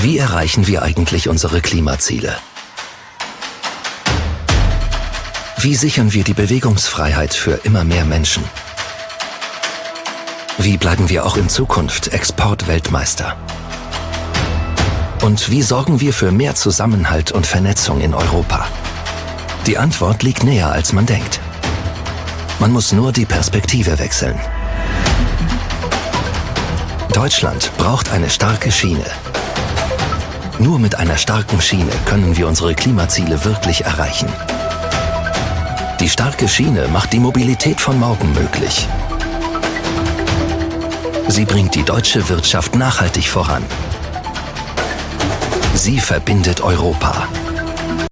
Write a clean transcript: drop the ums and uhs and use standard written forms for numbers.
Wie erreichen wir eigentlich unsere Klimaziele? Wie sichern wir die Bewegungsfreiheit für immer mehr Menschen? Wie bleiben wir auch in Zukunft Exportweltmeister? Und wie sorgen wir für mehr Zusammenhalt und Vernetzung in Europa? Die Antwort liegt näher, als man denkt. Man muss nur die Perspektive wechseln. Deutschland braucht eine starke Schiene. Nur mit einer starken Schiene können wir unsere Klimaziele wirklich erreichen. Die starke Schiene macht die Mobilität von morgen möglich. Sie bringt die deutsche Wirtschaft nachhaltig voran. Sie verbindet Europa.